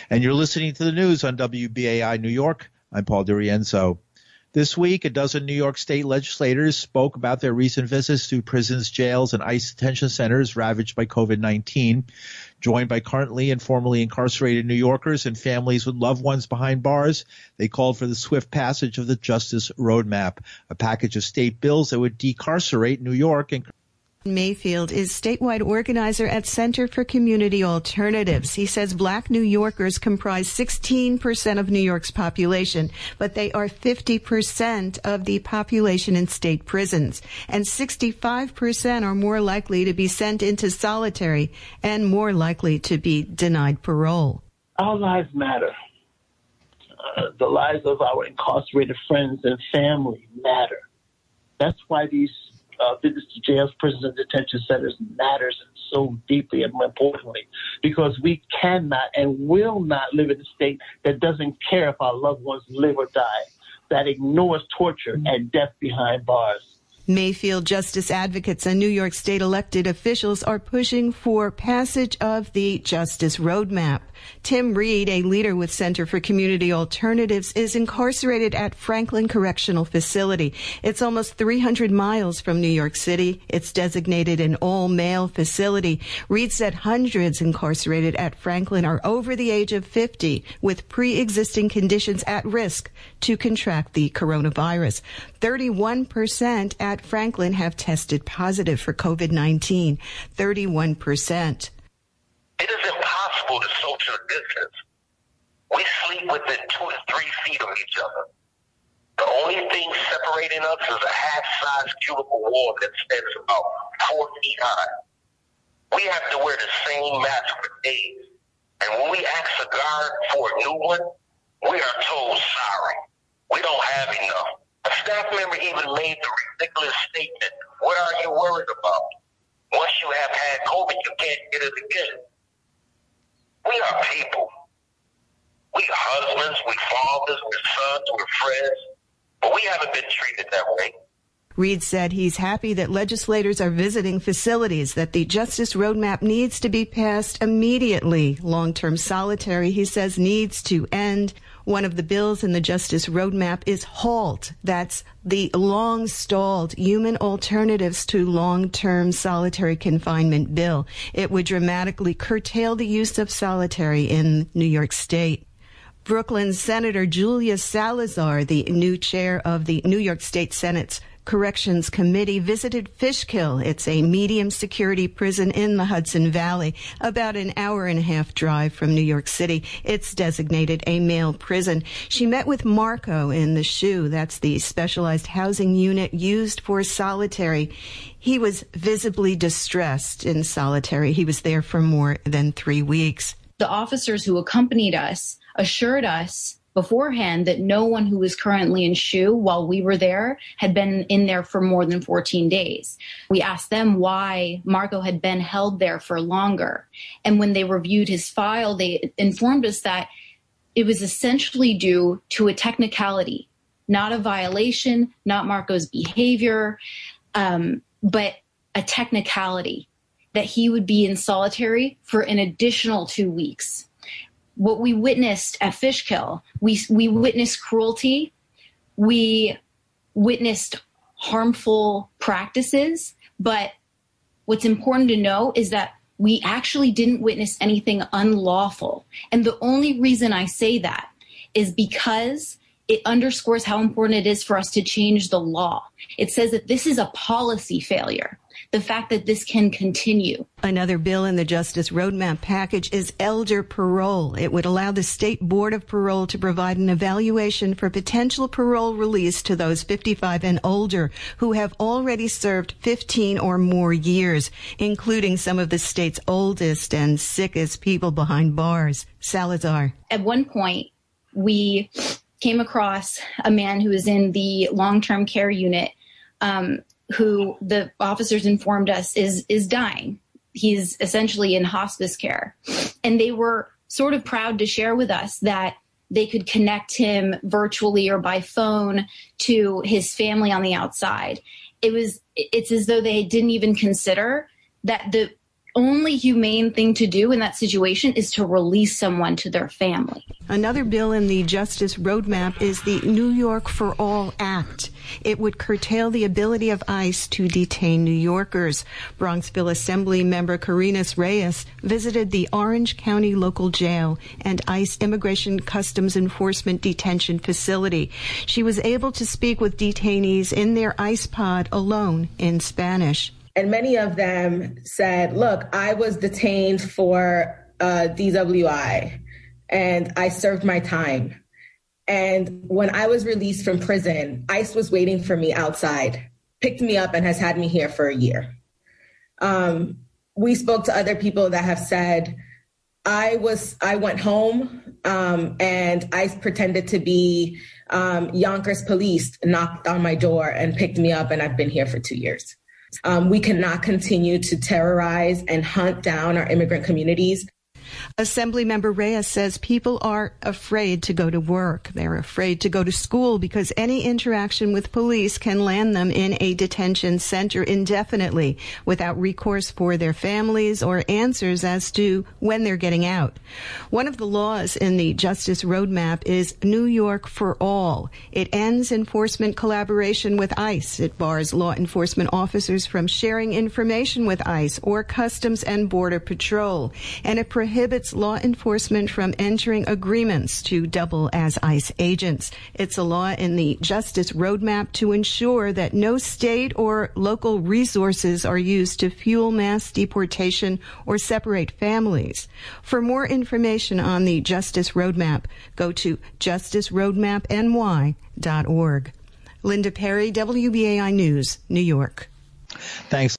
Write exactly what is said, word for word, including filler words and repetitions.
And you're listening to the news on W B A I New York. I'm Paul DiRienzo. This week, a dozen New York State legislators spoke about their recent visits to prisons, jails, and ICE detention centers ravaged by COVID nineteen. Joined by currently and formerly incarcerated New Yorkers and families with loved ones behind bars, they called for the swift passage of the Justice Roadmap, a package of state bills that would decarcerate New York and Mayfield is statewide organizer at Center for Community Alternatives. He says black New Yorkers comprise sixteen percent of New York's population, but they are fifty percent of the population in state prisons, and sixty-five percent are more likely to be sent into solitary and more likely to be denied parole. Our lives matter. Uh, the lives of our incarcerated friends and family matter. That's why these Uh, visits to jails, prisons, and detention centers matters so deeply and more importantly, because we cannot and will not live in a state that doesn't care if our loved ones live or die, that ignores torture and death behind bars. Mayfield justice advocates and New York State elected officials are pushing for passage of the Justice Roadmap. Tim Reed, a leader with Center for Community Alternatives, is incarcerated at Franklin Correctional Facility. It's almost three hundred miles from New York City. It's designated an all-male facility. Reed said hundreds incarcerated at Franklin are over the age of fifty with pre-existing conditions at risk to contract the coronavirus. thirty-one percent at Franklin have tested positive for COVID nineteen. thirty-one percent. It is impossible to social distance. We sleep within two to three feet of each other. The only thing separating us is a half-size cubicle wall that stands about four feet high. We have to wear the same mask for days. And when we ask a guard for a new one, we are told sorry. We don't have enough. A staff member even made the ridiculous statement, what are you worried about? Once you have had COVID, you can't get it again. We are people. We are husbands, we fathers, we're sons, we're friends, but we haven't been treated that way. Reed said he's happy that legislators are visiting facilities, that the Justice Roadmap needs to be passed immediately. Long-term solitary, he says, needs to end. One of the bills in the Justice Roadmap is HALT. That's the long-stalled Human Alternatives to Long-Term Solitary Confinement bill. It would dramatically curtail the use of solitary in New York State. Brooklyn Senator Julia Salazar, the new chair of the New York State Senate's Corrections Committee, visited Fishkill. It's a medium security prison in the Hudson Valley, about an hour and a half drive from New York City. It's designated a male prison. She met with Marco in the S H U. That's the specialized housing unit used for solitary. He was visibly distressed in solitary. He was there for more than three weeks. The officers who accompanied us assured us beforehand that no one who was currently in S H U while we were there had been in there for more than fourteen days. We asked them why Marco had been held there for longer. And when they reviewed his file, they informed us that it was essentially due to a technicality, not a violation, not Marco's behavior, um, but a technicality that he would be in solitary for an additional two weeks. What we witnessed at Fishkill, we we witnessed cruelty, we witnessed harmful practices, but what's important to know is that we actually didn't witness anything unlawful. And the only reason I say that is because it underscores how important it is for us to change the law. It says that this is a policy failure, the fact that this can continue. Another bill in the Justice Roadmap package is elder parole. It would allow the State Board of Parole to provide an evaluation for potential parole release to those fifty-five and older who have already served fifteen or more years, including some of the state's oldest and sickest people behind bars. Salazar. At one point, we came across a man who was in the long-term care unit, um, who the officers informed us is is dying. He's essentially in hospice care. And they were sort of proud to share with us that they could connect him virtually or by phone to his family on the outside. It was, it's as though they didn't even consider that the only humane thing to do in that situation is to release someone to their family. Another bill in the Justice Roadmap is the New York for All Act. It would curtail the ability of ICE to detain New Yorkers. Bronxville Assembly member Carinas Reyes visited the Orange County Local Jail and ICE Immigration Customs Enforcement Detention Facility. She was able to speak with detainees in their ICE pod alone in Spanish. And many of them said, look, I was detained for uh, D W I and I served my time. And when I was released from prison, ICE was waiting for me outside, picked me up and has had me here for a year. Um, we spoke to other people that have said, I was, I went home um, and ICE pretended to be um, Yonkers police, knocked on my door and picked me up, and I've been here for two years. Um, we cannot continue to terrorize and hunt down our immigrant communities. Assemblymember Reyes says people are afraid to go to work. They're afraid to go to school because any interaction with police can land them in a detention center indefinitely without recourse for their families or answers as to when they're getting out. One of the laws in the Justice Roadmap is New York for All. It ends enforcement collaboration with ICE. It bars law enforcement officers from sharing information with ICE or Customs and Border Patrol. And it prohibits law enforcement from entering agreements to double as ICE agents. It's a law in the Justice Roadmap to ensure that no state or local resources are used to fuel mass deportation or separate families. For more information on the Justice Roadmap, go to justice roadmap n y dot org. Linda Perry, W B A I News, New York. Thanks.